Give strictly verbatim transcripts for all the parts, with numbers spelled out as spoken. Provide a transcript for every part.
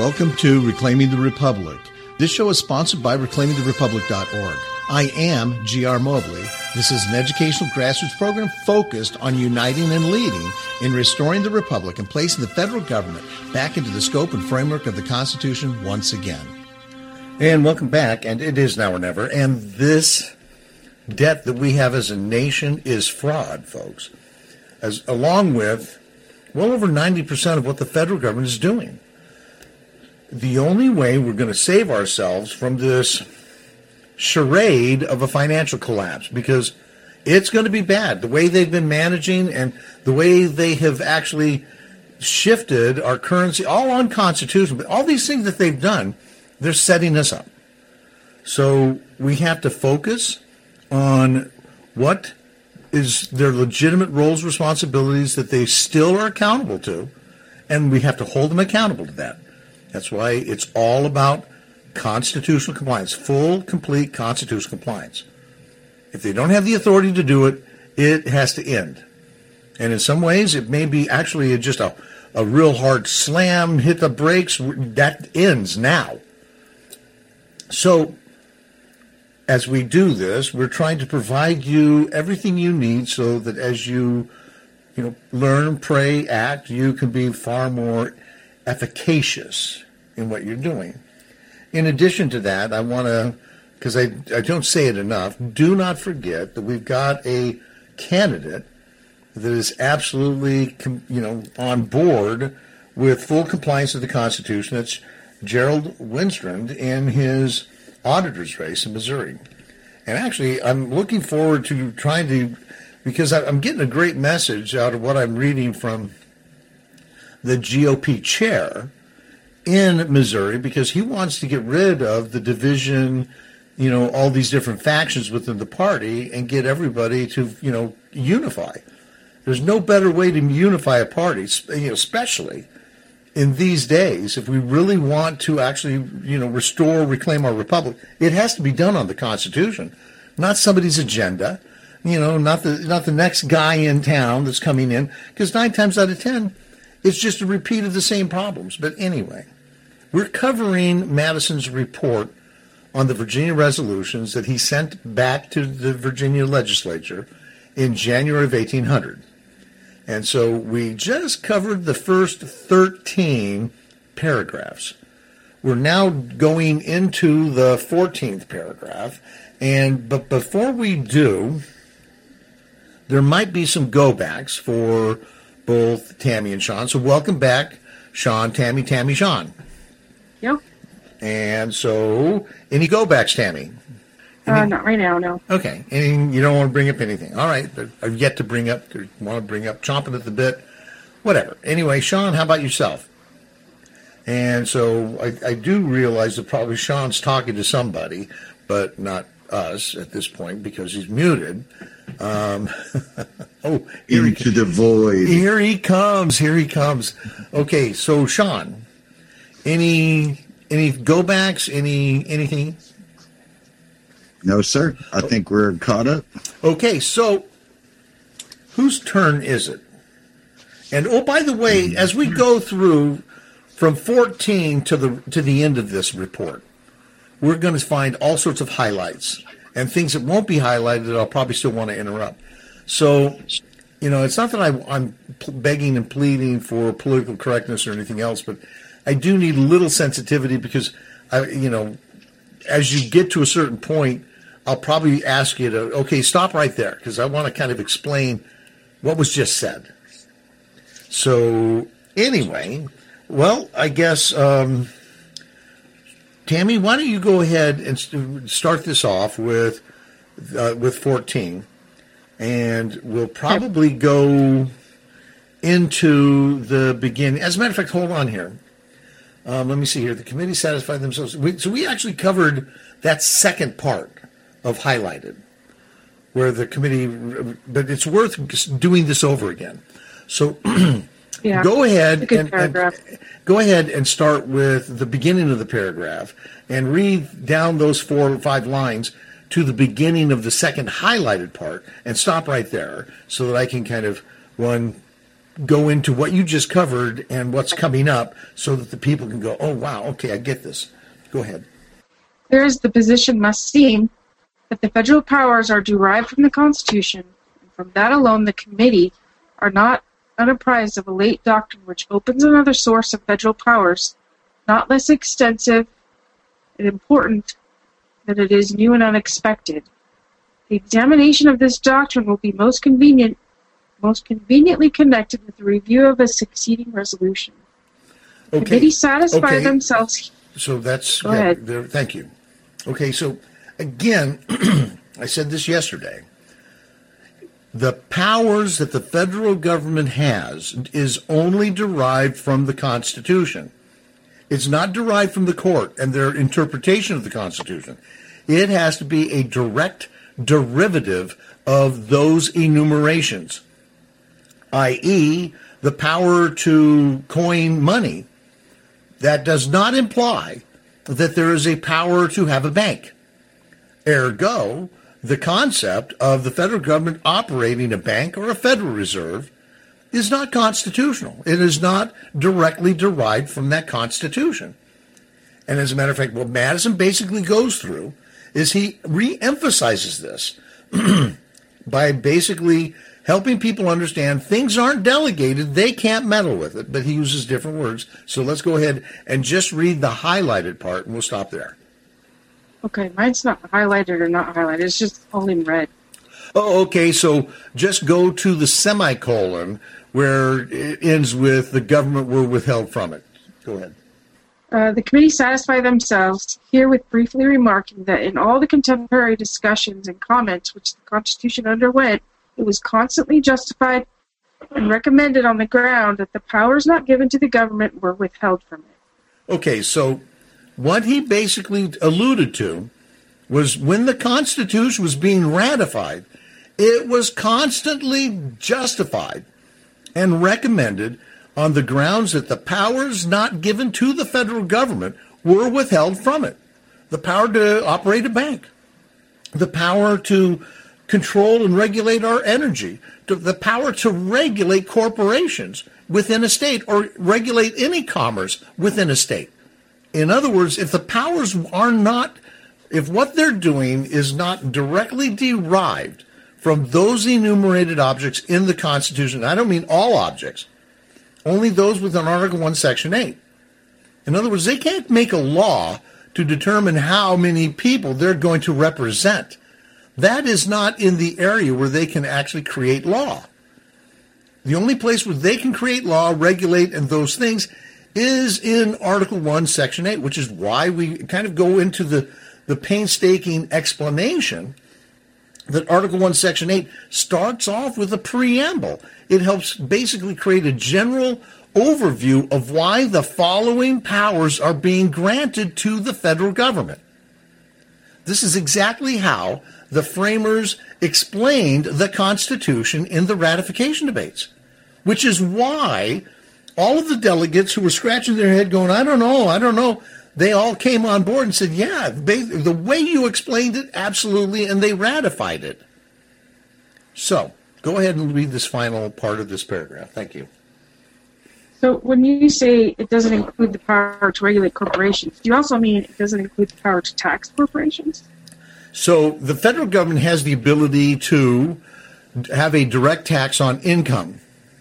Welcome to Reclaiming the Republic. This show is sponsored by reclaiming the republic dot org. I am G R Mobley. This is an educational grassroots program focused on uniting and leading in restoring the republic and placing the federal government back into the scope and framework of the Constitution once again. And welcome back, and it is now or never. And this debt that we have as a nation is fraud, folks, as along with well over ninety percent of what the federal government is doing. The only way we're going to save ourselves from this charade of a financial collapse, because it's going to be bad. The way they've been managing and the way they have actually shifted our currency, all unconstitutional, but all these things that they've done, they're setting us up. So we have to focus on what is their legitimate roles, responsibilities that they still are accountable to, and we have to hold them accountable to that. That's why it's all about constitutional compliance, full, complete constitutional compliance. If they don't have the authority to do it, it has to end. And in some ways, it may be actually just a, a real hard slam, hit the brakes, that ends now. So, as we do this, we're trying to provide you everything you need so that as you, you know, learn, pray, act, you can be far more efficacious in what you're doing. In addition to that, I want to, because I, I don't say it enough, do not forget that we've got a candidate that is absolutely, you know, on board with full compliance with the Constitution. That's Gerald Winstrand in his auditor's race in Missouri. And actually, I'm looking forward to trying to, because I'm getting a great message out of what I'm reading from the G O P chair in Missouri, because he wants to get rid of the division, you know, all these different factions within the party and get everybody to, you know, unify. There's no better way to unify a party, you know, especially in these days. If we really want to actually, you know, restore, reclaim our republic, it has to be done on the Constitution, not somebody's agenda, you know, not the not the next guy in town that's coming in, because nine times out of ten, it's just a repeat of the same problems. But anyway, we're covering Madison's report on the Virginia resolutions that he sent back to the Virginia legislature in January of eighteen hundred. And so we just covered the first thirteen paragraphs. We're now going into the fourteenth paragraph. And but before we do, there might be some go-backs for both Tammy and Sean. So welcome back, Sean, Tammy, Tammy, Sean. Yep. And so, any go-backs, Tammy? Any? Uh, not right now, no. Okay. And you don't want to bring up anything. All right. I've yet to bring up, want to bring up, chomping at the bit, whatever. Anyway, Sean, how about yourself? And so I, I do realize that probably Sean's talking to somebody, but not us at this point because he's muted. Um, oh, here into he, the void. Here he comes. Here he comes. Okay, so Sean, any any go backs? Any anything? No, sir. I think we're caught up. Okay, so whose turn is it? And oh, by the way, as we go through from fourteen to the to the end of this report, we're going to find all sorts of highlights and things that won't be highlighted that I'll probably still want to interrupt. So, you know, it's not that I, I'm begging and pleading for political correctness or anything else, but I do need a little sensitivity because, I, you know, as you get to a certain point, I'll probably ask you to, okay, stop right there, because I want to kind of explain what was just said. So, anyway, well, I guess, um, Tammy, why don't you go ahead and st- start this off with uh, with fourteen, and we'll probably go into the beginning. As a matter of fact, hold on here. Um, let me see here. The committee satisfied themselves. We, so we actually covered that second part of highlighted, where the committee, but it's worth doing this over again. So yeah, go ahead and, and go ahead and start with the beginning of the paragraph and read down those four or five lines to the beginning of the second highlighted part and stop right there so that I can kind of run go into what you just covered and what's coming up so that the people can go, oh, wow, okay, I get this. Go ahead. There is the position must seem that the federal powers are derived from the Constitution, and from that alone the committee are not unapprised of a late doctrine which opens another source of federal powers, not less extensive and important than it is new and unexpected. The examination of this doctrine will be most convenient, most conveniently connected with the review of a succeeding resolution. The okay. committee satisfy okay. themselves. So that's Go yeah, ahead. there, thank you. Okay, so again, I said this yesterday. The powers that the federal government has is only derived from the Constitution. It's not derived from the court and their interpretation of the Constitution. It has to be a direct derivative of those enumerations, that is, the power to coin money. That does not imply that there is a power to have a bank. Ergo, the concept of the federal government operating a bank or a Federal Reserve is not constitutional. It is not directly derived from that Constitution. And as a matter of fact, what Madison basically goes through is he re-emphasizes this by basically helping people understand things aren't delegated, they can't meddle with it, but he uses different words. So let's go ahead and just read the highlighted part, and we'll stop there. Okay, mine's not highlighted or not highlighted. It's just all in red. Oh, okay, so just go to the semicolon where it ends with the government were withheld from it. Go ahead. Uh, the committee satisfy themselves herewith briefly remarking that in all the contemporary discussions and comments which the Constitution underwent, it was constantly justified and recommended on the ground that the powers not given to the government were withheld from it. Okay, so what he basically alluded to was when the Constitution was being ratified, it was constantly justified and recommended on the grounds that the powers not given to the federal government were withheld from it. The power to operate a bank, the power to control and regulate our energy, to the power to regulate corporations within a state or regulate any commerce within a state. In other words, if the powers are not, if what they're doing is not directly derived from those enumerated objects in the Constitution, I don't mean all objects, only those within Article one, Section eight. In other words, they can't make a law to determine how many people they're going to represent. That is not in the area where they can actually create law. The only place where they can create law, regulate, and those things is in Article one, Section eight, which is why we kind of go into the, the painstaking explanation that Article one, Section eight starts off with a preamble. It helps basically create a general overview of why the following powers are being granted to the federal government. This is exactly how the framers explained the Constitution in the ratification debates, which is why all of the delegates who were scratching their head going, I don't know, I don't know, they all came on board and said, yeah, the way you explained it, absolutely, and they ratified it. So, go ahead and read this final part of this paragraph. Thank you. So when you say it doesn't include the power to regulate corporations, do you also mean it doesn't include the power to tax corporations? So the federal government has the ability to have a direct tax on income.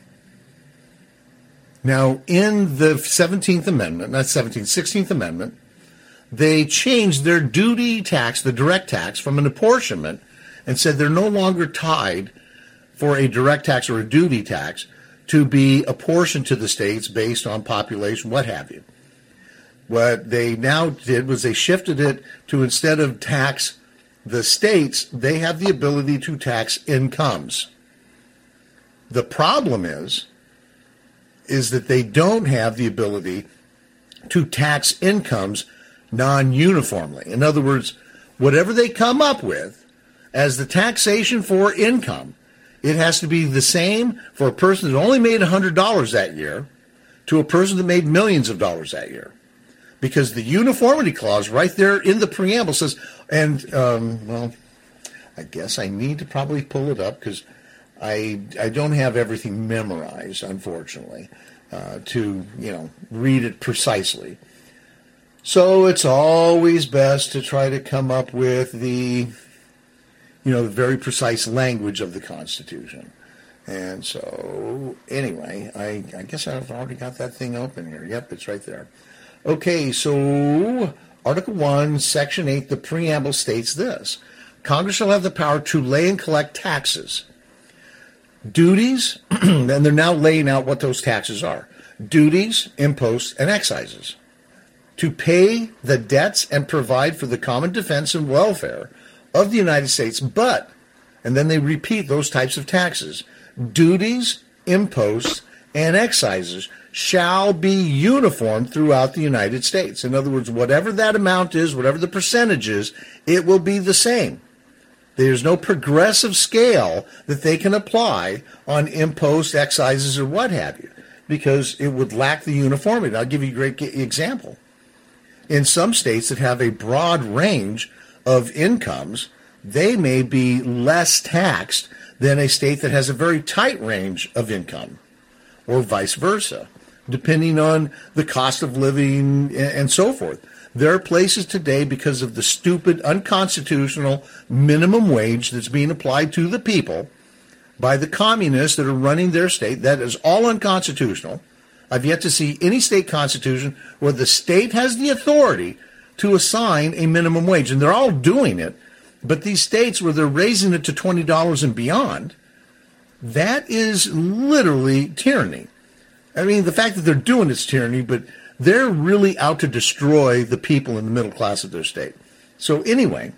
Now, in the seventeenth Amendment, not seventeenth, sixteenth Amendment, they changed their duty tax, the direct tax, from an apportionment and said they're no longer tied for a direct tax or a duty tax to be apportioned to the states based on population, what have you. What they now did was they shifted it to, instead of tax the states, they have the ability to tax incomes. The problem is, is that they don't have the ability to tax incomes non-uniformly. In other words, whatever they come up with as the taxation for income, it has to be the same for a person that only made one hundred dollars that year to a person that made millions of dollars that year. Because the uniformity clause right there in the preamble says, and, um, well, I guess I need to probably pull it up because I I don't have everything memorized, unfortunately, uh, to you know read it precisely. So it's always best to try to come up with the you know the very precise language of the Constitution. And so anyway, I I guess I've already got that thing open here. Yep, it's right there. Okay, so Article one, Section eight, the preamble states this: Congress shall have the power to lay and collect taxes, duties, and they're now laying out what those taxes are: duties, imposts, and excises, to pay the debts and provide for the common defense and welfare of the United States. But, and then they repeat those types of taxes: duties, imposts, and excises shall be uniform throughout the United States. In other words, whatever that amount is, whatever the percentage is, it will be the same. There's no progressive scale that they can apply on imposts, excises, or what have you, because it would lack the uniformity. I'll give you a great example. In some states that have a broad range of incomes, they may be less taxed than a state that has a very tight range of income, or vice versa, depending on the cost of living and so forth. There are places today, because of the stupid, unconstitutional minimum wage that's being applied to the people by the communists that are running their state, that is all unconstitutional. I've yet to see any state constitution where the state has the authority to assign a minimum wage, and they're all doing it. But these states where they're raising it to twenty dollars and beyond, that is literally tyranny. I mean, the fact that they're doing it's tyranny, but they're really out to destroy the people in the middle class of their state. So anyway,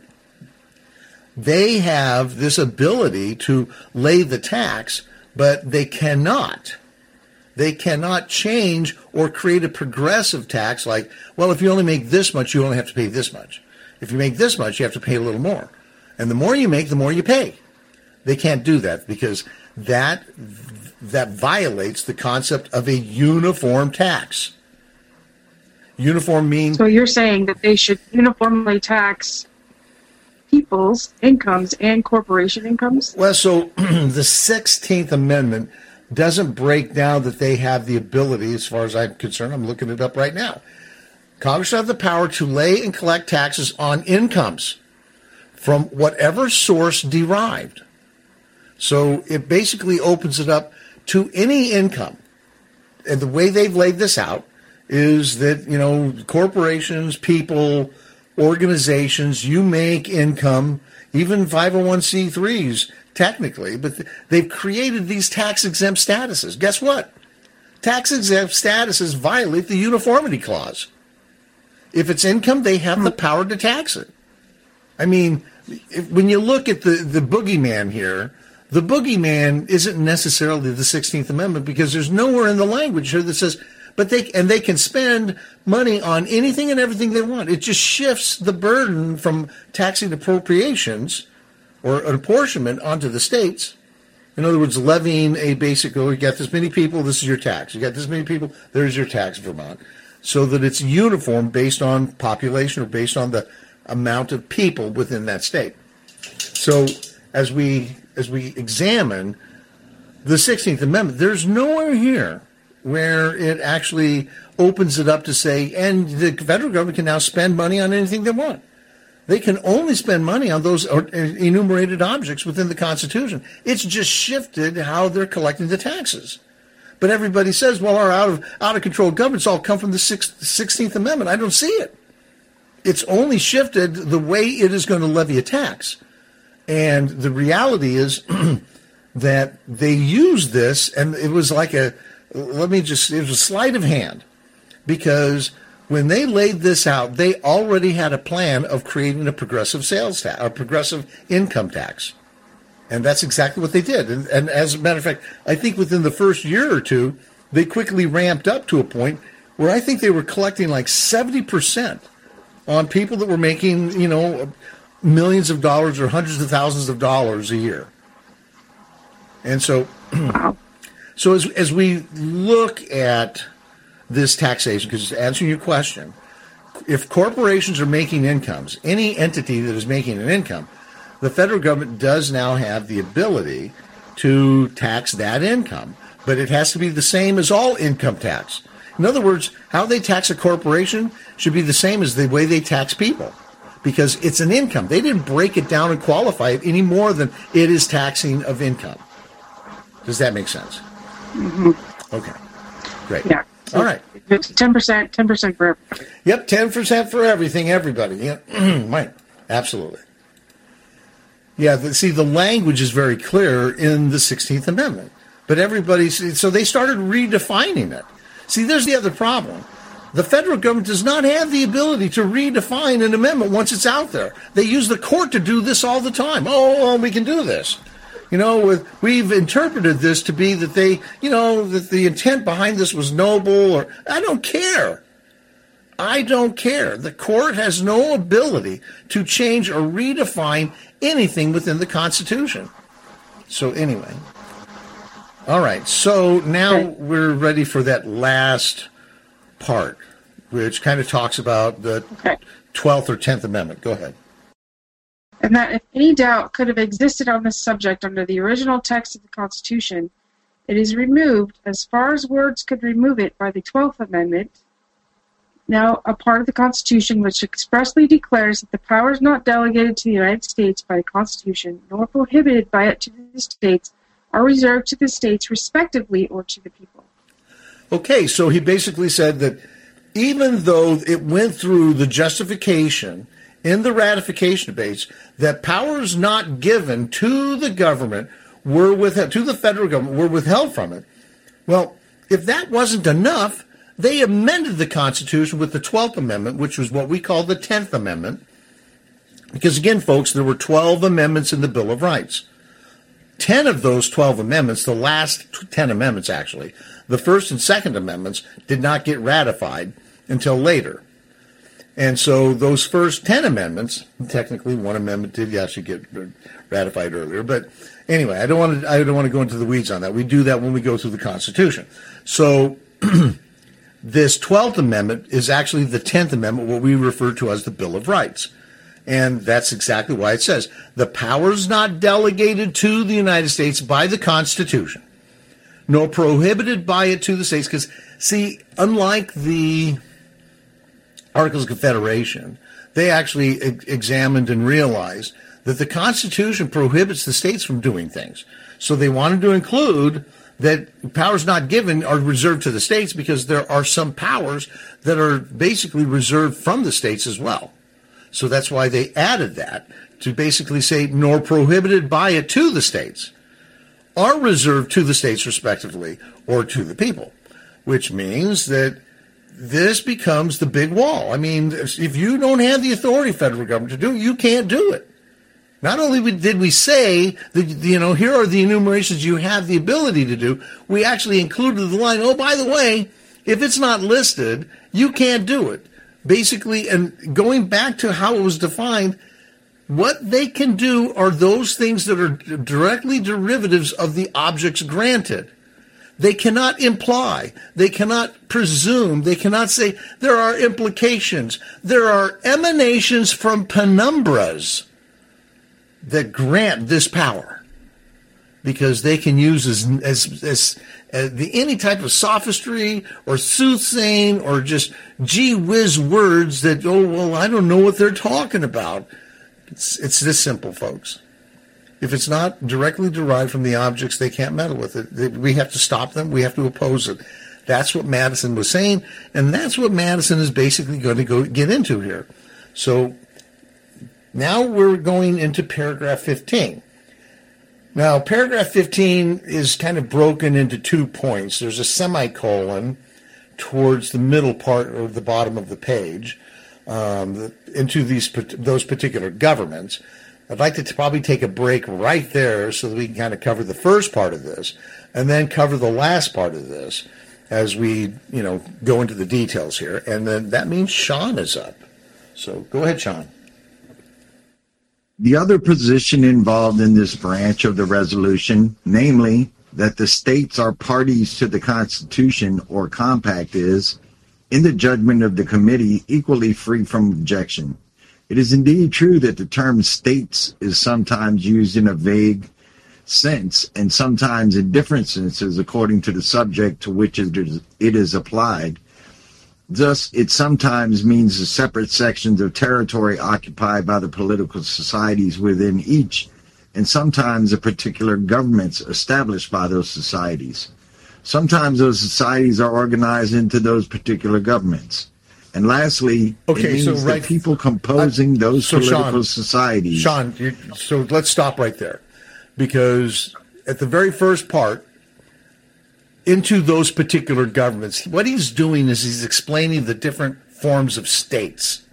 they have this ability to lay the tax, but they cannot. They cannot change or create a progressive tax like, well, if you only make this much, you only have to pay this much. If you make this much, you have to pay a little more. And the more you make, the more you pay. They can't do that because that that violates the concept of a uniform tax. Uniform means... So you're saying that they should uniformly tax people's incomes and corporation incomes? Well, so the sixteenth Amendment doesn't break down that they have the ability, as far as I'm concerned. I'm looking it up right now. Congress shall have the power to lay and collect taxes on incomes from whatever source derived. So it basically opens it up to any income. And the way they've laid this out is that, you know, corporations, people, organizations, you make income, even five oh one c threes, technically, but they've created these tax-exempt statuses. Guess what? Tax-exempt statuses violate the uniformity clause. If it's income, they have the power to tax it. I mean, if, when you look at the, the boogeyman here, the boogeyman isn't necessarily the sixteenth Amendment, because there's nowhere in the language here that says, but they and they can spend money on anything and everything they want. It just shifts the burden from taxing appropriations or an apportionment onto the states. In other words, levying a basic, oh, you got this many people, this is your tax. You got this many people, there's your tax, Vermont. So that it's uniform based on population or based on the amount of people within that state. So as we as we examine the sixteenth Amendment, there's nowhere here where it actually opens it up to say, and the federal government can now spend money on anything they want. They can only spend money on those enumerated objects within the Constitution. It's just shifted how they're collecting the taxes. But everybody says, well, our out of out of control governments all come from the sixteenth Amendment. I don't see it. It's only shifted the way it is going to levy a tax. And the reality is that they used this, and it was like a, let me just, it was a sleight of hand. Because when they laid this out, they already had a plan of creating a progressive sales tax, a progressive income tax. And that's exactly what they did. And, and as a matter of fact, I think within the first year or two, they quickly ramped up to a point where I think they were collecting like seventy percent on people that were making, you know, millions of dollars or hundreds of thousands of dollars a year. And so, so as, as we look at this taxation, because answering your question, if corporations are making incomes, any entity that is making an income, the federal government does now have the ability to tax that income. But it has to be the same as all income tax. In other words, how they tax a corporation should be the same as the way they tax people, because it's an income. They didn't break it down and qualify it any more than it is taxing of income. Does that make sense? Mm-hmm. Okay, great. Yeah. So all right. It's ten percent, ten percent for everybody. Yep, ten percent for everything, everybody. Yeah, right. Absolutely. Yeah, the, see, the language is very clear in the sixteenth Amendment, but everybody's, so they started redefining it. See, there's the other problem. The federal government does not have the ability to redefine an amendment once it's out there. They use the court to do this all the time. Oh, well, we can do this. You know, with, we've interpreted this to be that they, you know, that the intent behind this was noble, or I don't care. I don't care. The court has no ability to change or redefine anything within the Constitution. So anyway. All right, so now okay. We're ready for that last part, which kind of talks about the okay. twelfth or tenth Amendment. Go ahead. And that if any doubt could have existed on this subject under the original text of the Constitution, it is removed as far as words could remove it by the twelfth Amendment, now a part of the Constitution which expressly declares that the powers not delegated to the United States by the Constitution, nor prohibited by it to the states, are reserved to the states respectively or to the people. Okay, so he basically said that even though it went through the justification in the ratification debates that powers not given to the government were withheld, to the federal government were withheld from it. Well, if that wasn't enough, they amended the Constitution with the twelfth Amendment, which was what we call the tenth Amendment. Because again, folks, there were twelve amendments in the Bill of Rights. Ten of those twelve amendments, the last ten amendments actually, the First and Second Amendments did not get ratified until later. And so those first ten amendments, technically one amendment did actually get ratified earlier, but anyway, I don't want to I don't want to go into the weeds on that. We do that when we go through the Constitution. So this twelfth Amendment is actually the tenth Amendment, what we refer to as the Bill of Rights. And that's exactly why it says, the powers not delegated to the United States by the Constitution, nor prohibited by it to the states. Because, see, unlike the Articles of Confederation, they actually e- examined and realized that the Constitution prohibits the states from doing things. So they wanted to include that powers not given are reserved to the states, because there are some powers that are basically reserved from the states as well. So that's why they added that, to basically say, nor prohibited by it to the states, are reserved to the states respectively, or to the people, which means that this becomes the big wall. I mean, if you don't have the authority, federal government, to do it, you can't do it. Not only did we say that, you know, here are the enumerations you have the ability to do, we actually included the line, oh, by the way, if it's not listed, you can't do it. Basically, and going back to how it was defined, what they can do are those things that are directly derivatives of the objects granted. They cannot imply, they cannot presume, they cannot say there are implications. There are emanations from penumbras that grant this power, because they can use as as, as, as the, any type of sophistry or soothsaying or just gee whiz words that, oh, well, I don't know what they're talking about. It's, it's this simple, folks. If it's not directly derived from the objects, they can't meddle with it. We have to stop them. We have to oppose it. That's what Madison was saying, and that's what Madison is basically going to go get into here. So now we're going into paragraph fifteen. Now, paragraph fifteen is kind of broken into two points. There's a semicolon towards the middle part or the bottom of the page um, into these those particular governments. I'd like to probably take a break right there so that we can kind of cover the first part of this and then cover the last part of this as we, you know, go into the details here. And then that means Sean is up. So go ahead, Sean. The other position involved in this branch of the resolution, namely that the states are parties to the Constitution or compact, is, in the judgment of the committee, equally free from objection. It is indeed true that the term states is sometimes used in a vague sense and sometimes in different senses according to the subject to which it is, it is applied. Thus, it sometimes means the separate sections of territory occupied by the political societies within each, and sometimes the particular governments established by those societies. Sometimes those societies are organized into those particular governments. And lastly, okay, it means so the right, people composing I, those so political Sean, societies. Sean, you, so let's stop right there. Because at the very first part, into those particular governments, what he's doing is he's explaining the different forms of states.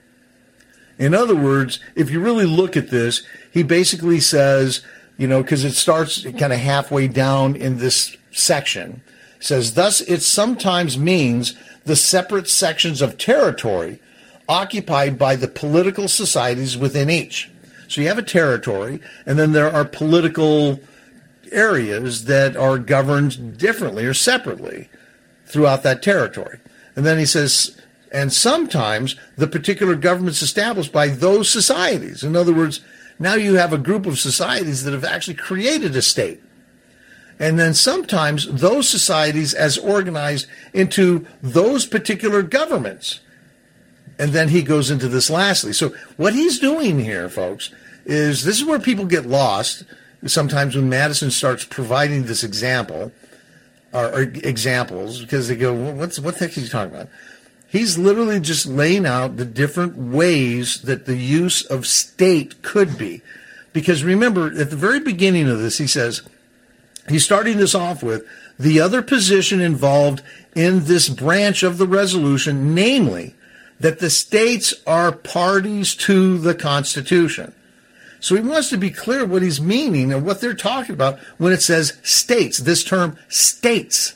In other words, if you really look at this, he basically says, you know, because it starts kind of halfway down in this section, says, thus it sometimes means the separate sections of territory occupied by the political societies within each. So you have a territory, and then there are political areas that are governed differently or separately throughout that territory. And then he says, and sometimes the particular government's established by those societies. In other words, now you have a group of societies that have actually created a state. And then sometimes those societies as organized into those particular governments. And then he goes into this lastly. So what he's doing here, folks, is this is where people get lost sometimes when Madison starts providing this example or, or examples, because they go, well, what's, what the heck is he talking about? He's literally just laying out the different ways that the use of state could be. Because remember, at the very beginning of this, he says, he's starting this off with the other position involved in this branch of the resolution, namely that the states are parties to the Constitution. So he wants to be clear what he's meaning and what they're talking about when it says states, this term states.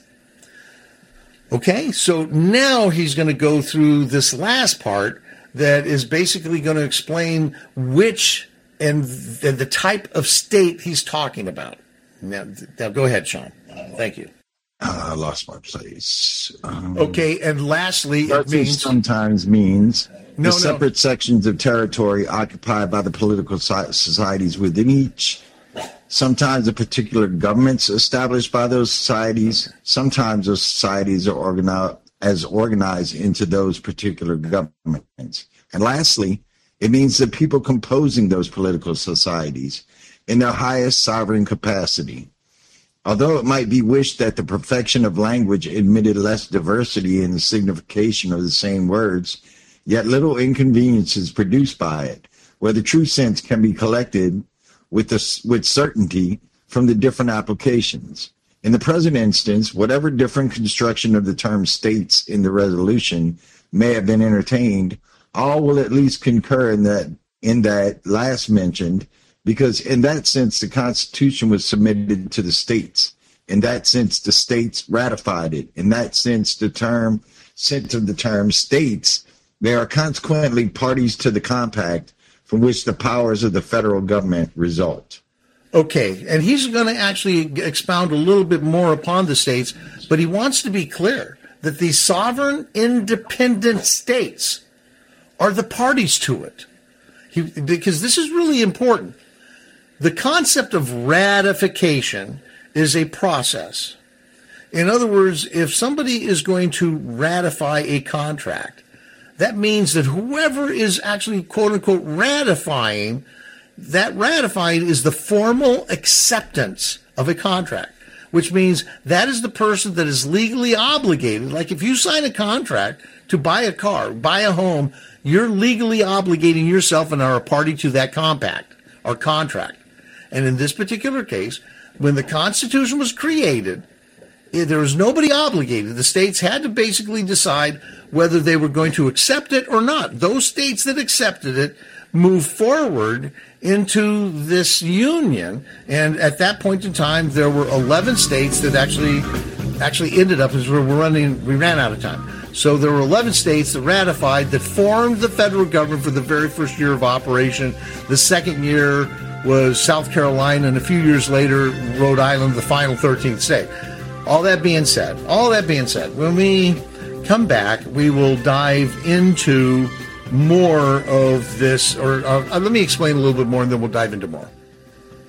Okay, so now he's going to go through this last part that is basically going to explain which and the type of state he's talking about. Now, now go ahead, Sean. Thank you. Uh, I lost my place. Um, okay, and lastly, it means sometimes means no, the separate no. sections of territory occupied by the political societies within each. Sometimes a particular governments established by those societies. Sometimes those societies are organized as organized into those particular governments. And lastly, it means the people composing those political societies in their highest sovereign capacity. Although it might be wished that the perfection of language admitted less diversity in the signification of the same words, yet little inconvenience is produced by it, where the true sense can be collected with, the, with certainty from the different applications. In the present instance, whatever different construction of the term states in the resolution may have been entertained, all will at least concur in that, in that last mentioned, because in that sense, the Constitution was submitted to the states. In that sense, the states ratified it. In that sense, the term, sense of the term states, they are consequently parties to the compact from which the powers of the federal government result. Okay, and he's going to actually expound a little bit more upon the states, but he wants to be clear that these sovereign, independent states are the parties to it. He, because this is really important. The concept of ratification is a process. In other words, if somebody is going to ratify a contract, that means that whoever is actually, quote unquote, ratifying, that ratifying is the formal acceptance of a contract, which means that is the person that is legally obligated. Like if you sign a contract to buy a car, buy a home, you're legally obligating yourself and are a party to that compact or contract. And in this particular case, when the Constitution was created, there was nobody obligated. The states had to basically decide whether they were going to accept it or not. Those states that accepted it moved forward into this union. And at that point in time, there were eleven states that actually actually ended up as we're running, we ran out of time. So there were eleven states that ratified, that formed the federal government for the very first year of operation. The second year was South Carolina, and a few years later, Rhode Island, the final thirteenth state. All that being said, all that being said, when we come back, we will dive into more of this, or uh, let me explain a little bit more, and then we'll dive into more.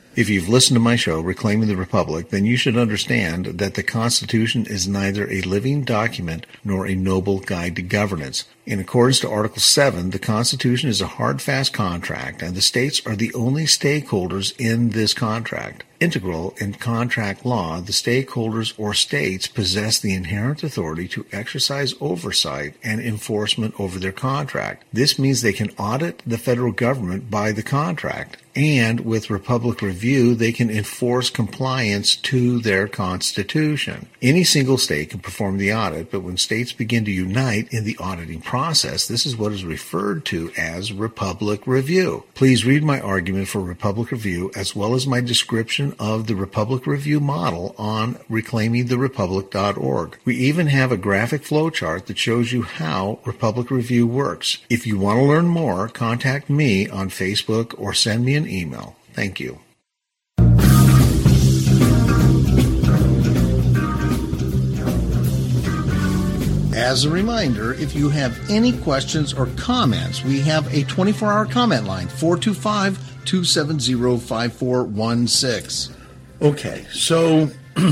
If you've listened to my show, Reclaiming the Republic, then you should understand that the Constitution is neither a living document nor a noble guide to governance. In accordance to Article seven, the Constitution is a hard, fast contract, and the states are the only stakeholders in this contract. Integral in contract law, the stakeholders or states possess the inherent authority to exercise oversight and enforcement over their contract. This means they can audit the federal government by the contract, and with Republic Review, they can enforce compliance to their Constitution. Any single state can perform the audit, but when states begin to unite in the auditing process, this is what is referred to as Republic Review. Please read my argument for Republic Review as well as my description of the Republic Review model on reclaiming the republic dot org. We even have a graphic flowchart that shows you how Republic Review works. If you want to learn more, contact me on Facebook or send me an email. Thank you. As a reminder, if you have any questions or comments, we have a twenty-four hour comment line, four two five, two seven zero, five four one six. Okay, so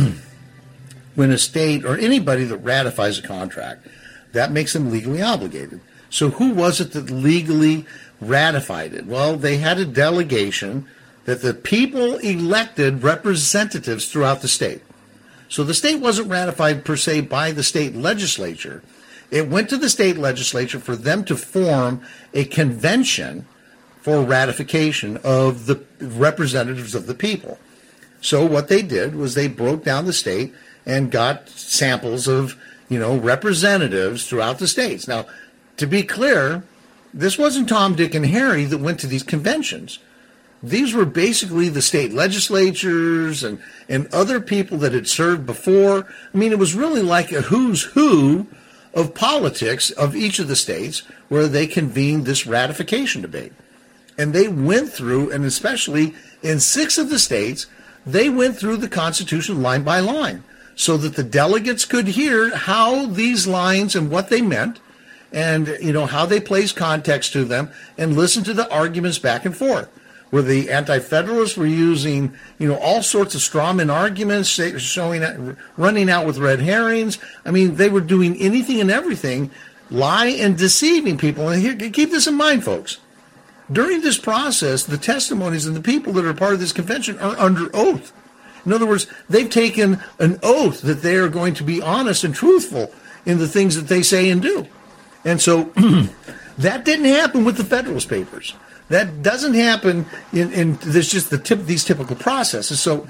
when a state or anybody that ratifies a contract, that makes them legally obligated. So who was it that legally ratified it? Well, they had a delegation that the people elected representatives throughout the state. So the state wasn't ratified per se by the state legislature. It went to the state legislature for them to form a convention for ratification of the representatives of the people. So what they did was they broke down the state and got samples of, you know, representatives throughout the states. Now, to be clear, this wasn't Tom, Dick, and Harry that went to these conventions. These were basically the state legislatures and, and other people that had served before. I mean, it was really like a who's who of politics of each of the states where they convened this ratification debate. And they went through, and especially in six of the states, they went through the Constitution line by line so that the delegates could hear how these lines and what they meant and, you know, how they placed context to them and listen to the arguments back and forth. Where the anti-federalists were using, you know, all sorts of strawman arguments, showing, running out with red herrings. I mean, they were doing anything and everything, lie and deceiving people. And here, keep this in mind, folks. During this process, the testimonies and the people that are part of this convention are under oath. In other words, they've taken an oath that they are going to be honest and truthful in the things that they say and do. And so that didn't happen with the Federalist Papers. That doesn't happen in, in there's just the tip, these typical processes. So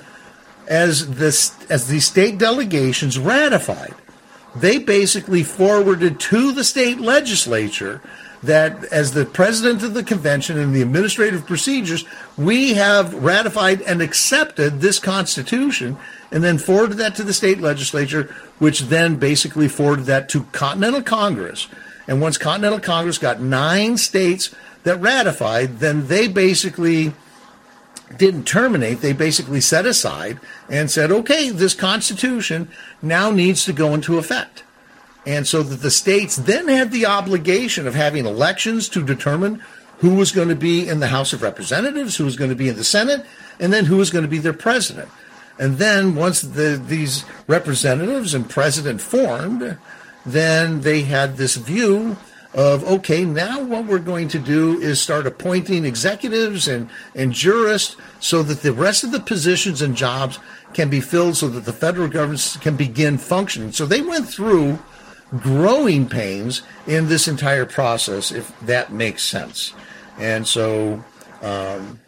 as this as the state delegations ratified, they basically forwarded to the state legislature that as the president of the convention and the administrative procedures, we have ratified and accepted this Constitution, and then forwarded that to the state legislature, which then basically forwarded that to Continental Congress. And once Continental Congress got nine states that ratified, then they basically didn't terminate. They basically set aside and said, okay, this Constitution now needs to go into effect. And so that the states then had the obligation of having elections to determine who was going to be in the House of Representatives, who was going to be in the Senate, and then who was going to be their president. And then once the, these representatives and president formed, then they had this view of, okay, now what we're going to do is start appointing executives and, and jurists so that the rest of the positions and jobs can be filled so that the federal government can begin functioning. So they went through growing pains in this entire process, if that makes sense. And so, um,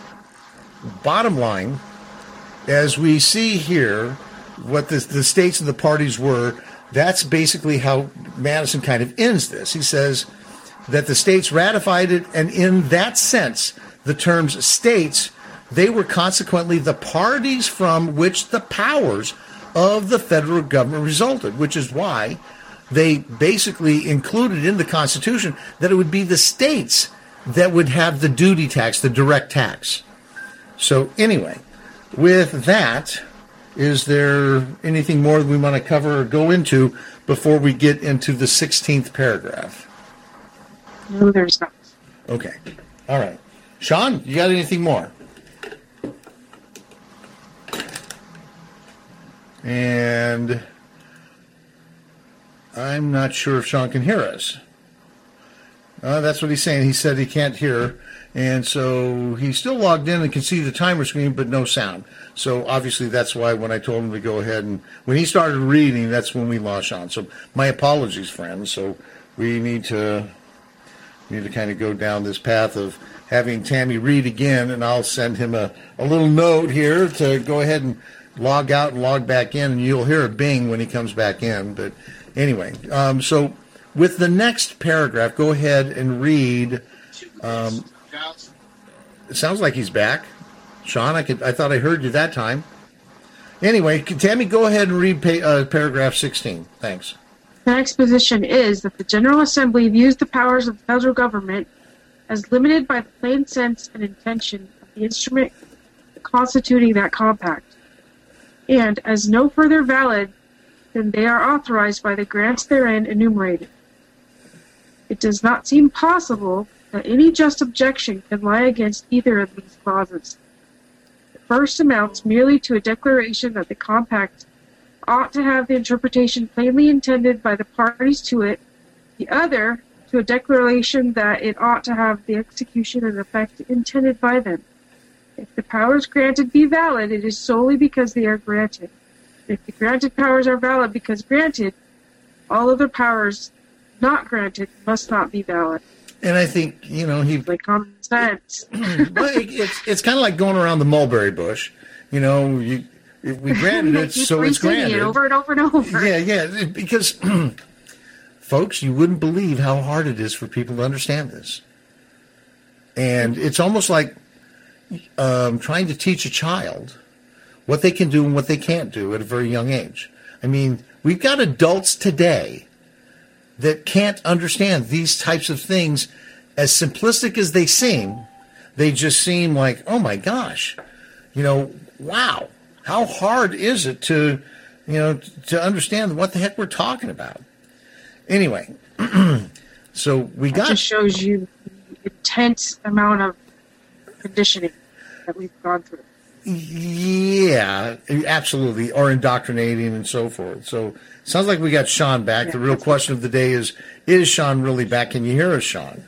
bottom line, as we see here, what the, the states and the parties were, that's basically how Madison kind of ends this. He says that the states ratified it, and in that sense, the terms states, they were consequently the parties from which the powers of the federal government resulted, which is why they basically included in the Constitution that it would be the states that would have the duty tax, the direct tax. So anyway, with that, is there anything more that we want to cover or go into before we get into the sixteenth paragraph? No, there's not. Okay. All right. Sean, you got anything more? And I'm not sure if Sean can hear us. Uh, that's what he's saying. He said he can't hear. And so he's still logged in and can see the timer screen, but no sound. So obviously that's why when I told him to go ahead and when he started reading, that's when we lost Sean. So my apologies, friends. So we need to need to kind of go down this path of having Tammy read again, and I'll send him a, a little note here to go ahead and log out and log back in, and you'll hear a bing when he comes back in. But anyway, um, so with the next paragraph, go ahead and read. Um, it sounds like he's back. Sean, I could, I thought I heard you that time. Anyway, Tammy, go ahead and read pa- uh, paragraph sixteen. Thanks. The next position is that the General Assembly views the powers of the federal government as limited by the plain sense and intention of the instrument constituting that compact, and as no further valid than they are authorized by the grants therein enumerated. It does not seem possible that any just objection can lie against either of these clauses. The first amounts merely to a declaration that the compact ought to have the interpretation plainly intended by the parties to it, the other to a declaration that it ought to have the execution and effect intended by them. If the powers granted be valid, it is solely because they are granted. If the granted powers are valid because granted, all other powers not granted must not be valid. And I think, you know, he... Like common sense. Well, it's it's kind of like going around the mulberry bush. You know, you... If we granted it, so it's granted. It over and over and over. Yeah, yeah, because, folks, you wouldn't believe how hard it is for people to understand this. And it's almost like um, trying to teach a child what they can do and what they can't do at a very young age. I mean, we've got adults today that can't understand these types of things. As simplistic as they seem, they just seem like, oh my gosh, you know, wow. How hard is it to, you know, to understand what the heck we're talking about? Anyway, so we got... It just shows you the intense amount of conditioning that we've gone through. Yeah, absolutely, or indoctrinating and so forth. So sounds like we got Sean back. Yeah, the real question of the day is, is Sean really back? Can you hear us, Sean?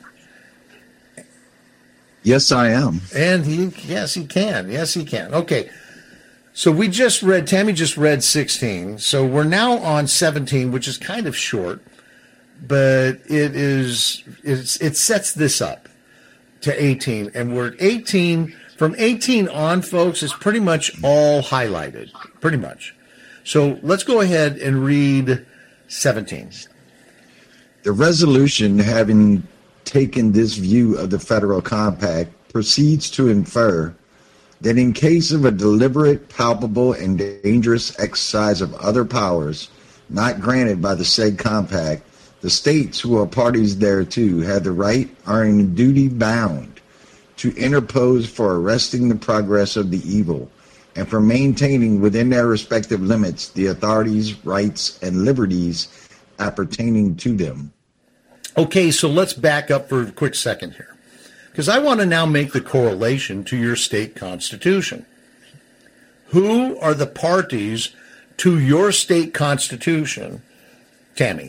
Yes, I am. And he, yes, he can. Yes, he can. Okay. So we just read, Tammy just read sixteen. So we're now on seventeen, which is kind of short, but it is, it's, it sets this up to eighteen. And we're at eighteen. From eighteen on, folks, it's pretty much all highlighted, pretty much. So let's go ahead and read seventeen. The resolution, having taken this view of the federal compact, proceeds to infer that in case of a deliberate, palpable, and dangerous exercise of other powers not granted by the said compact, the states who are parties thereto have the right, are in duty bound, to interpose for arresting the progress of the evil, and for maintaining within their respective limits the authorities, rights, and liberties appertaining to them. Okay, so let's back up for a quick second here, because I want to now make the correlation to your state constitution. Who are the parties to your state constitution, Tammy?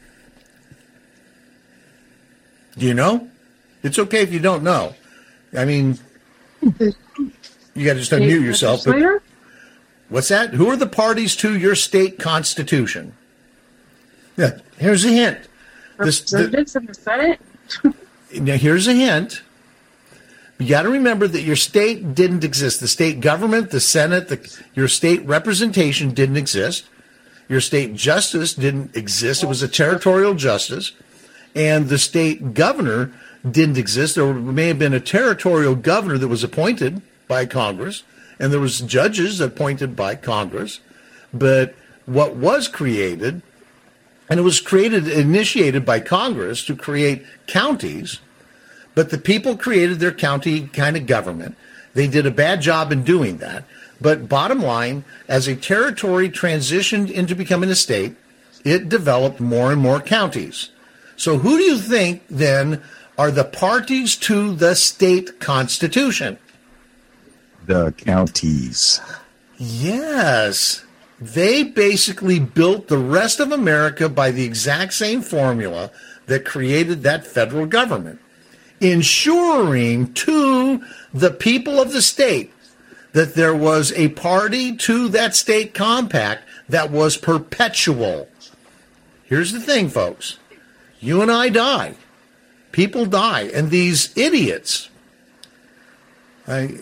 Do you know? It's okay if you don't know. I mean, you got to just unmute yourself. But what's that? Who are the parties to your state constitution? Yeah, here's a hint. Representatives in the Senate? Now, here's a hint. You got to remember that your state didn't exist. The state government, the Senate, the, your state representation didn't exist. Your state justice didn't exist. It was a territorial justice. And the state governor didn't exist. There may have been a territorial governor that was appointed by Congress, and there was judges appointed by Congress. But what was created, and it was created, initiated by Congress to create counties, but the people created their county kind of government. They did a bad job in doing that. But bottom line, as a territory transitioned into becoming a state, it developed more and more counties. So who do you think, then, are the parties to the state constitution? The counties. Yes. They basically built the rest of America by the exact same formula that created that federal government, ensuring to the people of the state that there was a party to that state compact that was perpetual. Here's the thing, folks. You and I die. People die. And these idiots, I,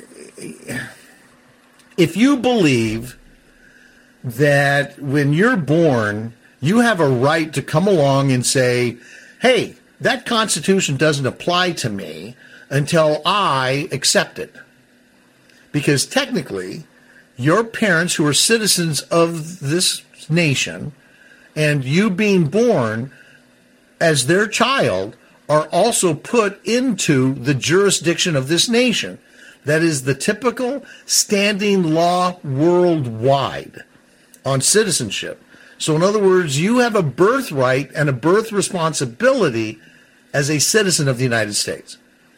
if you believe that when you're born, you have a right to come along and say, hey, that Constitution doesn't apply to me until I accept it. Because technically, your parents who are citizens of this nation and you being born as their child are also put into the jurisdiction of this nation. That is the typical standing law worldwide on citizenship. So in other words, you have a birthright and a birth responsibility as a citizen of the United States.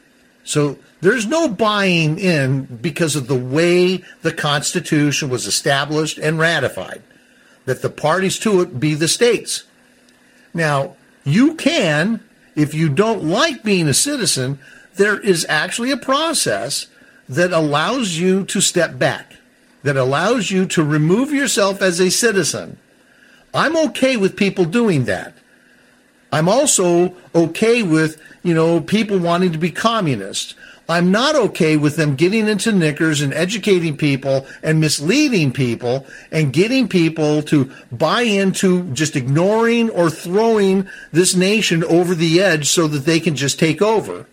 So there's no buying in because of the way the Constitution was established and ratified, that the parties to it be the states. Now, you can, if you don't like being a citizen, there is actually a process that allows you to step back, that allows you to remove yourself as a citizen. I'm okay with people doing that. I'm also okay with, you know, people wanting to be communists. I'm not okay with them getting into knickers and educating people and misleading people and getting people to buy into just ignoring or throwing this nation over the edge so that they can just take over.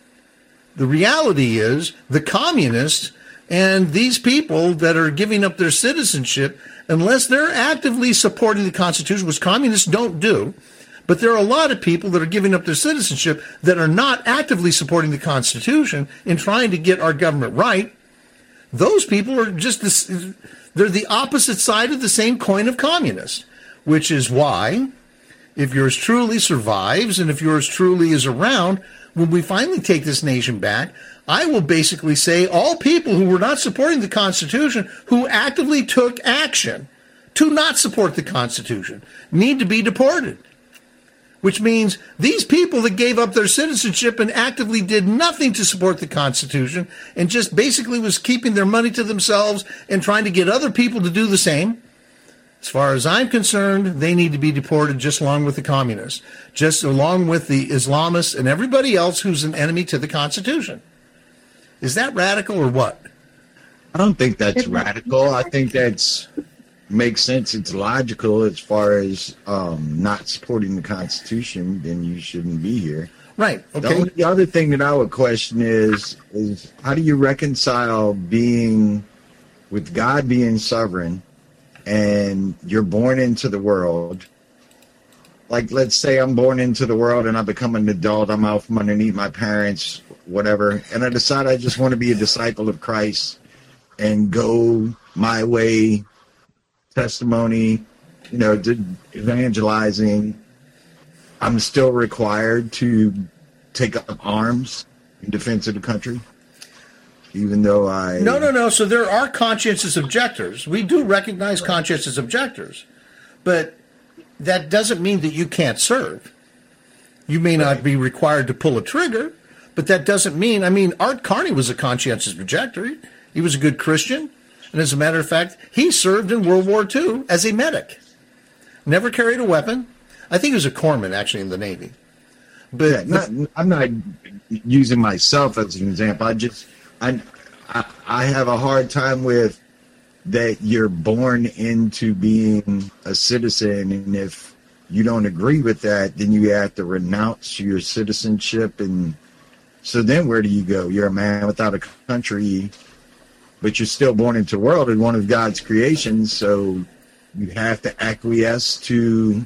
The reality is the communists and these people that are giving up their citizenship, unless they're actively supporting the Constitution, which communists don't do, but there are a lot of people that are giving up their citizenship that are not actively supporting the Constitution and trying to get our government right. Those people are just this, they're the opposite side of the same coin of communists, which is why if yours truly survives and if yours truly is around, when we finally take this nation back, I will basically say all people who were not supporting the Constitution, who actively took action to not support the Constitution, need to be deported. Which means these people that gave up their citizenship and actively did nothing to support the Constitution and just basically was keeping their money to themselves and trying to get other people to do the same, as far as I'm concerned, they need to be deported just along with the communists, just along with the Islamists and everybody else who's an enemy to the Constitution. Is that radical or what? I don't think that's radical. I think that's makes sense. It's logical as far as um, not supporting the Constitution, then you shouldn't be here. Right. Okay. The only other thing that I would question is, is how do you reconcile being with God being sovereign and you're born into the world? Like, let's say I'm born into the world and I become an adult. I'm out from underneath my parents, whatever. And I decide I just want to be a disciple of Christ and go my way, testimony, you know, evangelizing. I'm still required to take up arms in defense of the country, even though I... No, no, no. So there are conscientious objectors. We do recognize conscientious objectors, but that doesn't mean that you can't serve. You may not be required to pull a trigger, but that doesn't mean... I mean, Art Carney was a conscientious objector. He was a good Christian. And as a matter of fact, he served in World War Two as a medic. Never carried a weapon. I think he was a corpsman, actually, in the Navy. But yeah, not, I'm not using myself as an example. I just, I, I, I have a hard time with that you're born into being a citizen, and if you don't agree with that, then you have to renounce your citizenship. And so then where do you go? You're a man without a country, but you're still born into the world and one of God's creations, so you have to acquiesce to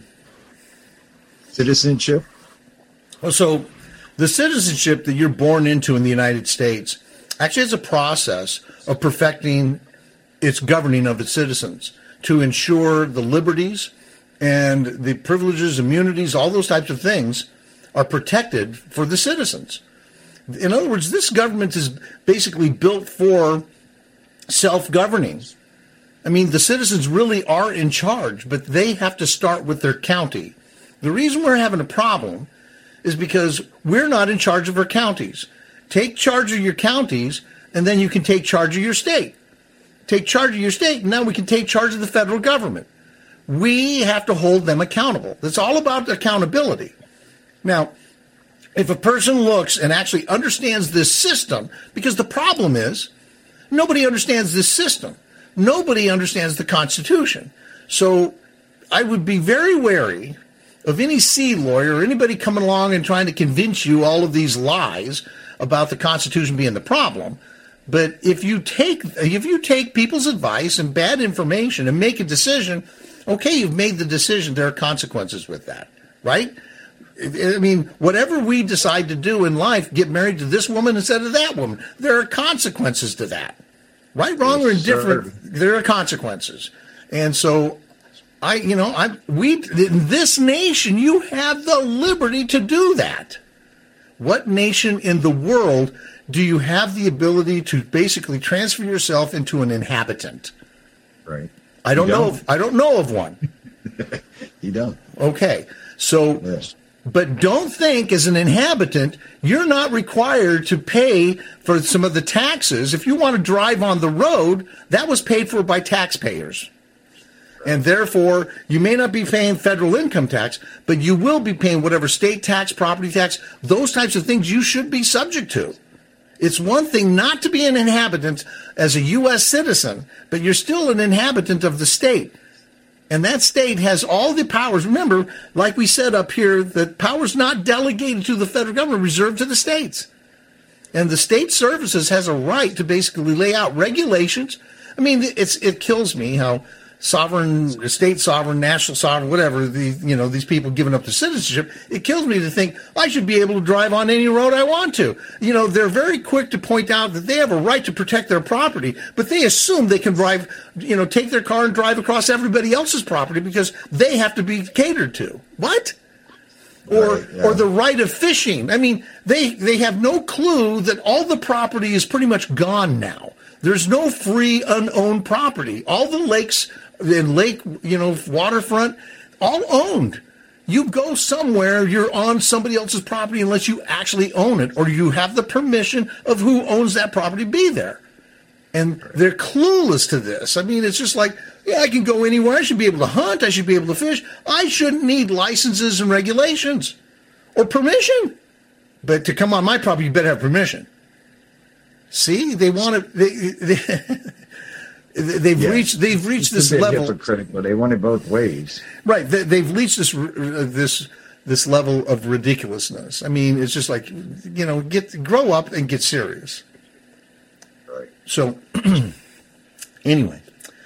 citizenship. Well, so the citizenship that you're born into in the United States actually is a process of perfecting its governing of its citizens to ensure the liberties and the privileges, immunities, all those types of things are protected for the citizens. In other words, this government is basically built for self-governing. I mean, the citizens really are in charge, but they have to start with their county. The reason we're having a problem is because we're not in charge of our counties. Take charge of your counties, and then you can take charge of your state. Take charge of your state, and now we can take charge of the federal government. We have to hold them accountable. It's all about accountability. Now, if a person looks and actually understands this system, because the problem is nobody understands this system. Nobody understands the Constitution. So I would be very wary of any sea lawyer or anybody coming along and trying to convince you all of these lies about the Constitution being the problem. But if you take if you take people's advice and bad information and make a decision, okay, you've made the decision. There are consequences with that, right? I mean, whatever we decide to do in life, get married to this woman instead of that woman, there are consequences to that. Right, wrong, yes, or indifferent, sir. There are consequences. And so I, you know, I, we, in this nation, you have the liberty to do that. What nation in the world do you have the ability to basically transfer yourself into an inhabitant? Right. I don't, don't. know. Of, I don't know of one. You don't. Okay. So, yes. But don't think as an inhabitant, you're not required to pay for some of the taxes. If you want to drive on the road, that was paid for by taxpayers. And therefore, you may not be paying federal income tax, but you will be paying whatever state tax, property tax, those types of things you should be subject to. It's one thing not to be an inhabitant as a U S citizen, but you're still an inhabitant of the state. And that state has all the powers. Remember, like we said up here, that power's not delegated to the federal government, reserved to the states. And the state services has a right to basically lay out regulations. I mean, it's it kills me how sovereign, state sovereign, national sovereign, whatever, the, you know, these people giving up the citizenship, it kills me to think I should be able to drive on any road I want to. You know, they're very quick to point out that they have a right to protect their property, but they assume they can drive, you know, take their car and drive across everybody else's property because they have to be catered to. What? Or, right, yeah. or the right of fishing. I mean, they, they have no clue that all the property is pretty much gone now. There's no free, unowned property. All the lakes and lake, you know, waterfront, all owned. You go somewhere, you're on somebody else's property unless you actually own it or you have the permission of who owns that property to be there. And they're clueless to this. I mean, it's just like, yeah, I can go anywhere. I should be able to hunt. I should be able to fish. I shouldn't need licenses and regulations or permission. But to come on my property, you better have permission. See, they want to. They, they, they've yeah. reached. They've reached it's this level. Hypocritical. They want it both ways. Right. They, they've reached this uh, this this level of ridiculousness. I mean, it's just like, you know, get grow up and get serious. Right. So, anyway,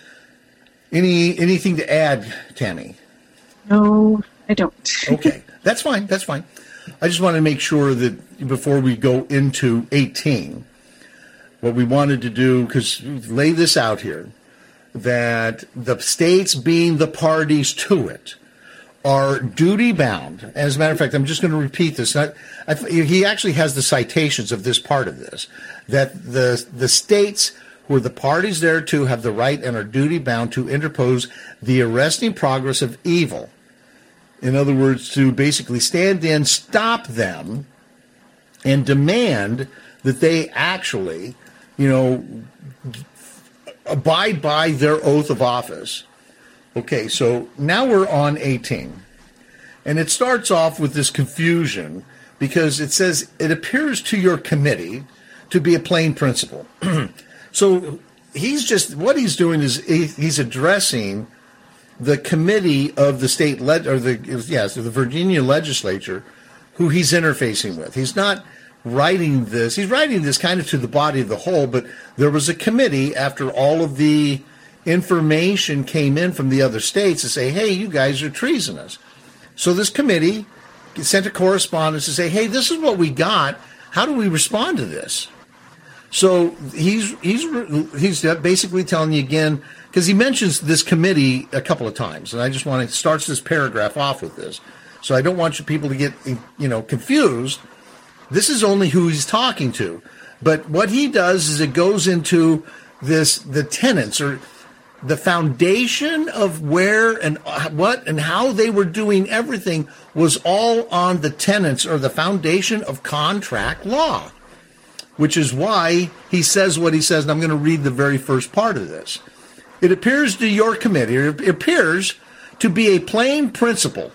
any anything to add, Tammy? No, I don't. Okay, that's fine. That's fine. I just wanted to make sure that before we go into eighteen. What we wanted to do, because lay this out here, that the states being the parties to it are duty bound. As a matter of fact, I'm just going to repeat this. I, I, he actually has the citations of this part of this, that the the states who are the parties thereto have the right and are duty bound to interpose the arresting progress of evil. In other words, to basically stand in, stop them, and demand that they actually, you know, abide by their oath of office. Okay, so now we're on eighteen. And it starts off with this confusion because it says, it appears to your committee to be a plain principle. So he's just, what he's doing is he, he's addressing the committee of the state, leg, or the, yes, the Virginia legislature, who he's interfacing with. He's not writing this. He's writing this kind of to the body of the whole, but there was a committee after all of the information came in from the other states to say, hey, you guys are treasonous. So this committee sent a correspondence to say, hey, this is what we got. How do we respond to this? So he's he's he's basically telling you again, because he mentions this committee a couple of times, and I just want to starts this paragraph off with this. So I don't want you people to get, you know, confused. This is only who he's talking to. But what he does is it goes into this, the tenets, or the foundation of where and what and how they were doing everything was all on the tenets or the foundation of contract law, which is why he says what he says. And I'm going to read the very first part of this. It appears to your committee, or it appears to be a plain principle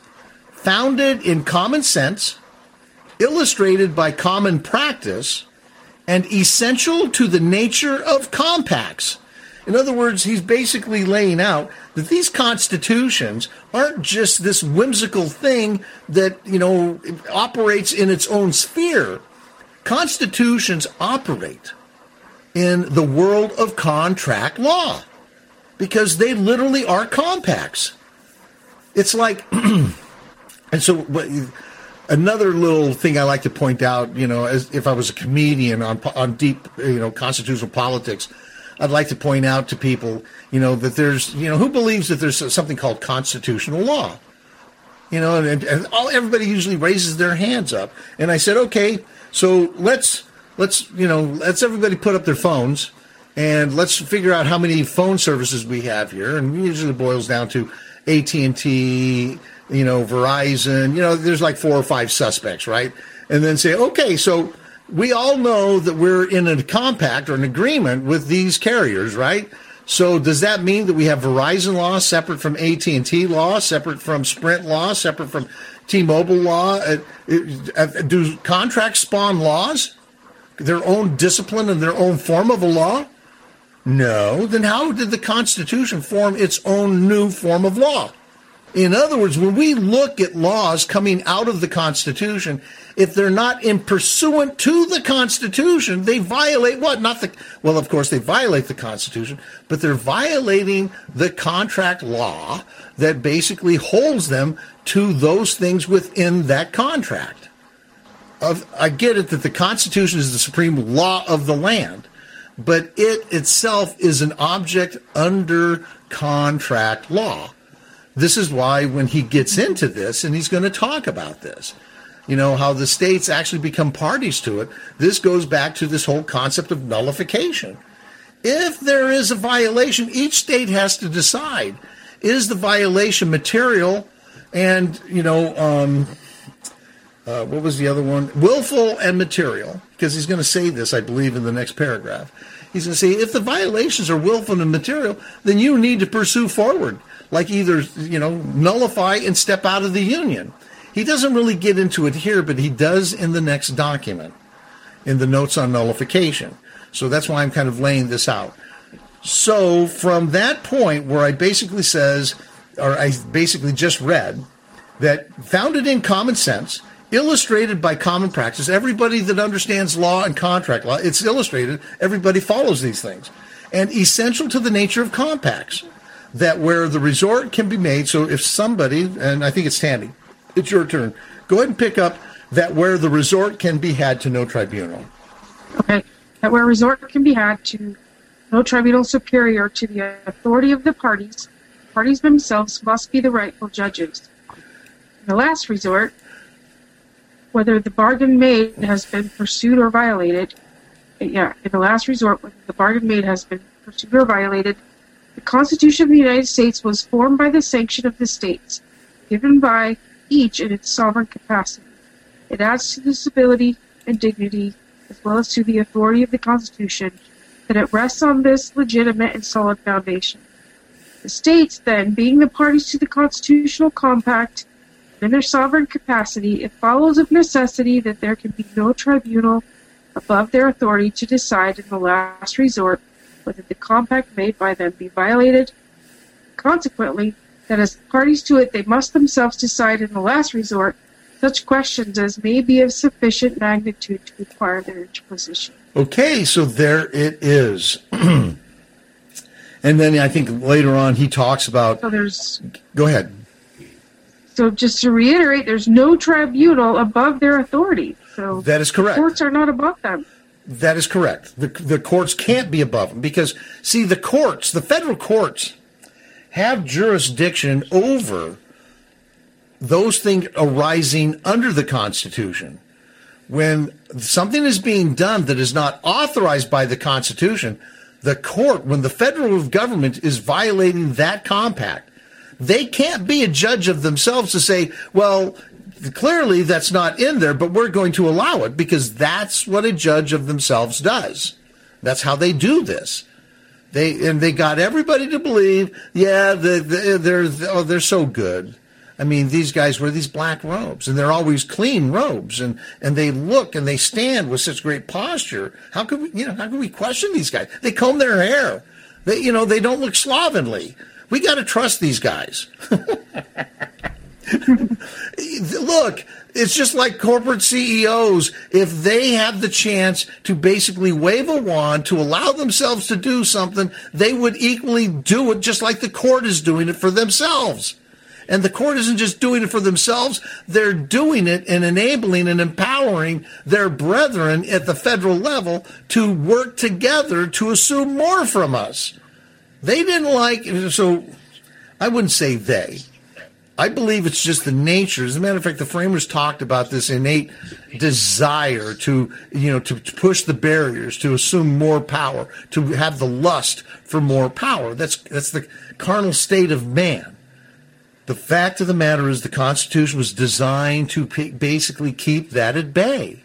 founded in common sense, illustrated by common practice, and essential to the nature of compacts. In other words, he's basically laying out that these constitutions aren't just this whimsical thing that, you know, operates in its own sphere. Constitutions operate in the world of contract law because they literally are compacts. It's like, and so another little thing I like to point out, you know, as if I was a comedian on on deep, you know, constitutional politics, I'd like to point out to people, you know, that there's, you know, who believes that there's something called constitutional law? You know, and, and all everybody usually raises their hands up. And I said, okay, so let's let's you know let's everybody put up their phones and let's figure out how many phone services we have here. And it usually boils down to A T and T, you know, Verizon. You know, there's like four or five suspects, right? And then say, okay, so we all know that we're in a compact or an agreement with these carriers, right? So does that mean that we have Verizon law separate from A T and T law, separate from Sprint law, separate from T-Mobile law? Uh, uh, do contracts spawn laws, their own discipline and their own form of a law? No. Then how did the Constitution form its own new form of law? In other words, when we look at laws coming out of the Constitution, if they're not in pursuant to the Constitution, they violate what? Not the, well, of course, they violate the Constitution, but they're violating the contract law that basically holds them to those things within that contract. Of, I get it that the Constitution is the supreme law of the land, but it itself is an object under contract law. This is why when he gets into this, and he's going to talk about this, you know, how the states actually become parties to it, this goes back to this whole concept of nullification. If there is a violation, each state has to decide, is the violation material and, you know, um, uh, what was the other one? Willful and material, because he's going to say this, I believe, in the next paragraph. He's going to say, if the violations are willful and material, then you need to pursue forward, like either, you know, nullify and step out of the union. He doesn't really get into it here, but he does in the next document, in the notes on nullification. So that's why I'm kind of laying this out. So from that point where I basically says, or I basically just read, that founded in common sense, illustrated by common practice, everybody that understands law and contract law, it's illustrated, everybody follows these things, and essential to the nature of compacts, that where the resort can be made, so if somebody, and I think it's Tandy, it's your turn, go ahead and pick up that where the resort can be had to no tribunal. Okay, that where resort can be had to no tribunal superior to the authority of the parties, parties themselves must be the rightful judges. In the last resort, whether the bargain made has been pursued or violated, yeah, in the last resort, whether the bargain made has been pursued or violated, the Constitution of the United States was formed by the sanction of the states, given by each in its sovereign capacity. It adds to the stability and dignity, as well as to the authority of the Constitution, that it rests on this legitimate and solid foundation. The states, then, being the parties to the constitutional compact, in their sovereign capacity, it follows of necessity that there can be no tribunal above their authority to decide in the last resort whether the compact made by them be violated. Consequently, that as parties to it, they must themselves decide in the last resort such questions as may be of sufficient magnitude to require their interposition. Okay, so there it is. And then I think later on he talks about... So there's... Go ahead. So just to reiterate, there's no tribunal above their authority. So that is correct. The courts are not above them. That is correct. The, the courts can't be above them because, see, the courts, the federal courts, have jurisdiction over those things arising under the Constitution. When something is being done that is not authorized by the Constitution, The court, when the federal government is violating that compact, they can't be a judge of themselves to say, well, clearly that's not in there, but we're going to allow it, because that's what a judge of themselves does. That's how they do this. They and they got everybody to believe, yeah, the, the, they're oh, they're so good. I mean, these guys wear these black robes, and they're always clean robes, and, and they look and they stand with such great posture. How could we, you know, how could we question these guys? They comb their hair. They, you know, they don't look slovenly. We got to trust these guys. Look, it's just like corporate C E Os. If they have the chance to basically wave a wand to allow themselves to do something, they would equally do it just like the court is doing it for themselves. And the court isn't just doing it for themselves. They're doing it and enabling and empowering their brethren at the federal level to work together to assume more from us. They didn't like, so I wouldn't say they. I believe it's just the nature. As a matter of fact, the framers talked about this innate desire to, you know, to, to push the barriers, to assume more power, to have the lust for more power. That's that's the carnal state of man. The fact of the matter is the Constitution was designed to p- basically keep that at bay.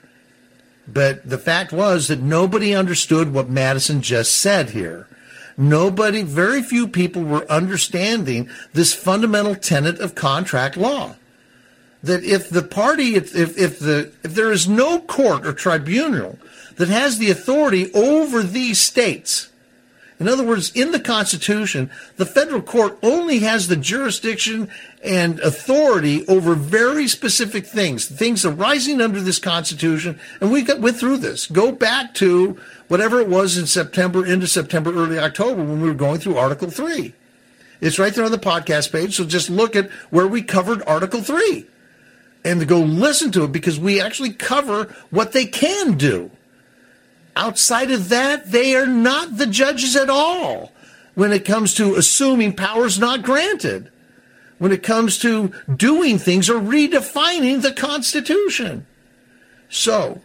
But the fact was that nobody understood what Madison just said here. Nobody, very few people were understanding this fundamental tenet of contract law. That if the party, if, if, if the if there is no court or tribunal that has the authority over these states, in other words, in the Constitution, the federal court only has the jurisdiction and authority over very specific things, things arising under this Constitution. And we got went through this. Go back to whatever it was in September, into September, early October, when we were going through Article three. It's right there on the podcast page, so just look at where we covered Article three. And to go listen to it, because we actually cover what they can do. Outside of that, they are not the judges at all when it comes to assuming powers not granted, when it comes to doing things or redefining the Constitution. So,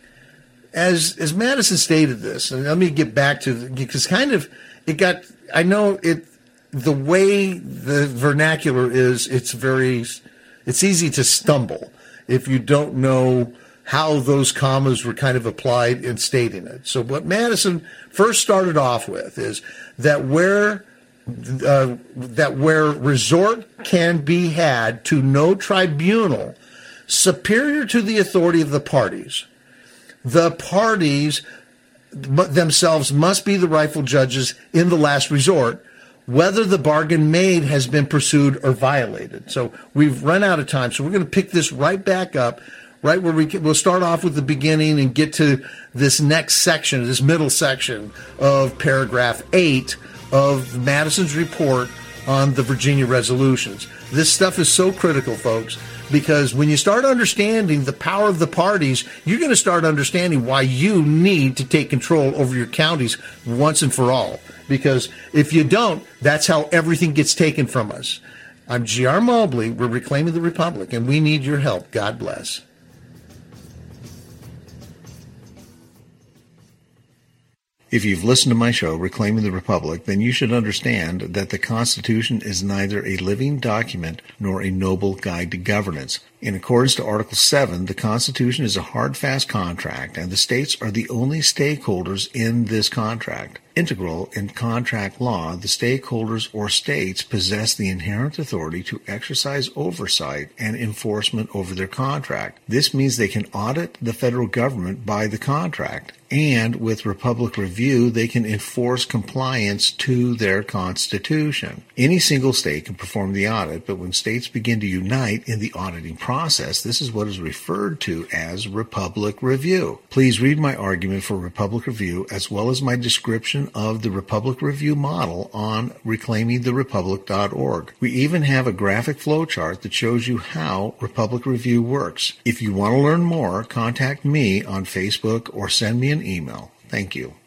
as as Madison stated this, and let me get back to, because kind of, it got, I know it, the way the vernacular is, it's very, it's easy to stumble if you don't know how those commas were kind of applied in stating it. So what Madison first started off with is that where uh, that where resort can be had to no tribunal superior to the authority of the parties, the parties themselves must be the rightful judges in the last resort, whether the bargain made has been pursued or violated. So we've run out of time, so we're going to pick this right back up, right where we can, we'll start off with the beginning and get to this next section, this middle section of paragraph eight of Madison's report on the Virginia resolutions. This stuff is so critical, folks, because when you start understanding the power of the parties, you're going to start understanding why you need to take control over your counties once and for all. Because if you don't, that's how everything gets taken from us. I'm G R Mobley. We're Reclaiming the Republic, and we need your help. God bless. If you've listened to my show, Reclaiming the Republic, then you should understand that the Constitution is neither a living document nor a noble guide to governance. In accordance to Article seven, the Constitution is a hard, fast contract, and the states are the only stakeholders in this contract. Integral in contract law, the stakeholders or states possess the inherent authority to exercise oversight and enforcement over their contract. This means they can audit the federal government by the contract, and with Republic Review, they can enforce compliance to their Constitution. Any single state can perform the audit, but when states begin to unite in the auditing process, this is what is referred to as Republic Review. Please read my argument for Republic Review as well as my description of the Republic Review model on reclaiming the republic dot org. We even have a graphic flowchart that shows you how Republic Review works. If you want to learn more, contact me on Facebook or send me an email. Thank you.